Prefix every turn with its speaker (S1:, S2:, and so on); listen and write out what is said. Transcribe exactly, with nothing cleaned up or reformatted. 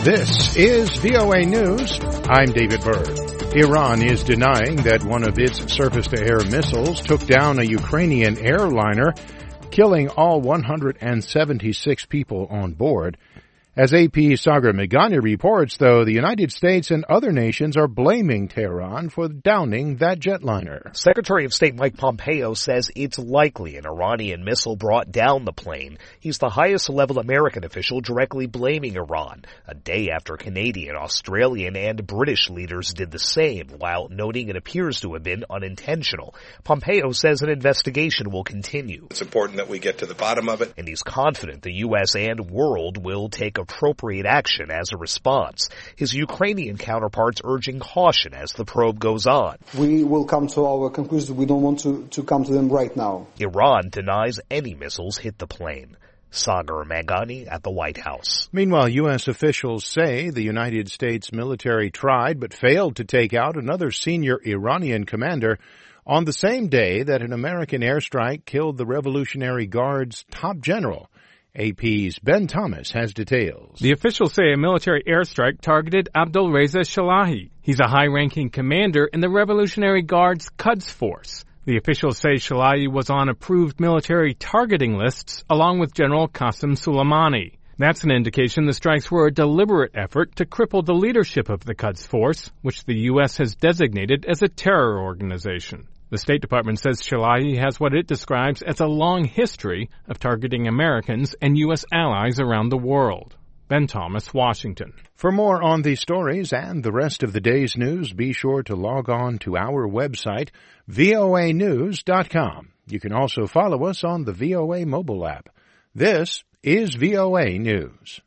S1: This is V O A News. I'm David Byrd. Iran is denying that one of its surface-to-air missiles took down a Ukrainian airliner, killing all one hundred seventy-six people on board. As A P's Sagar Meghani reports, though, the United States and other nations are blaming Tehran for downing that jetliner.
S2: Secretary of State Mike Pompeo says it's likely an Iranian missile brought down the plane. He's the highest-level American official directly blaming Iran, a day after Canadian, Australian, and British leaders did the same, while noting it appears to have been unintentional. Pompeo says an investigation will continue.
S3: It's important that we get to the bottom of it.
S2: And he's confident the U S and world will take appropriate action as a response. His Ukrainian counterparts urging caution as the probe goes on.
S4: We will come to our conclusion. We don't want to, to come to them right now.
S2: Iran denies any missiles hit the plane. Sagar Meghani at the White House.
S1: Meanwhile, U S officials say the United States military tried but failed to take out another senior Iranian commander on the same day that an American airstrike killed the Revolutionary Guard's top general. A P's Ben Thomas has details.
S5: The officials say a military airstrike targeted Abdulreza Shalahi. He's a high-ranking commander in the Revolutionary Guard's Quds Force. The officials say Shalahi was on approved military targeting lists along with General Qasem Soleimani. That's an indication the strikes were a deliberate effort to cripple the leadership of the Quds Force, which the U S has designated as a terror organization. The State Department says Shalahi has what it describes as a long history of targeting Americans and U S allies around the world. Ben Thomas, Washington.
S1: For more on these stories and the rest of the day's news, be sure to log on to our website, V O A news dot com. You can also follow us on the V O A mobile app. This is V O A News.